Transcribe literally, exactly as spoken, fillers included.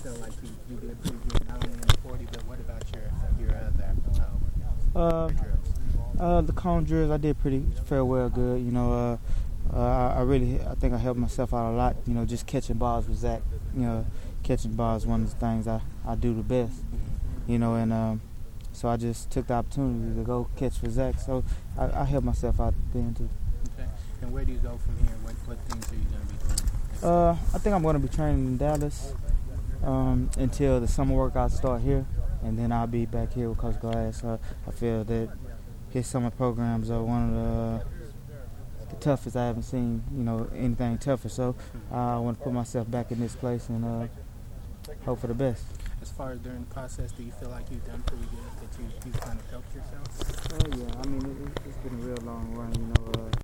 feel like you, you did pretty good, not only in the forty, but what about your your other uh, Uh, drills? uh, the cone drills, I did pretty fair well good. You know, uh, uh, I, I really, I think I helped myself out a lot. You know, just catching balls with Zach. You know, catching balls is one of the things I, I do the best. You know, and um, so I just took the opportunity to go catch for Zach. So I, I helped myself out then too. Okay. And where do you go from here? What what things are you going to be doing? Uh, I think I'm going to be training in Dallas um, until the summer workouts start here, and then I'll be back here with Coach Glass. Uh, I feel that his summer programs are one of the, the toughest I haven't seen. You know, anything tougher. So uh, I want to put myself back in this place and uh, hope for the best. As far as during the process, do you feel like you've done pretty good? That you you kind of helped yourself? Oh yeah, I mean it, it's been a real long run. You know. Uh,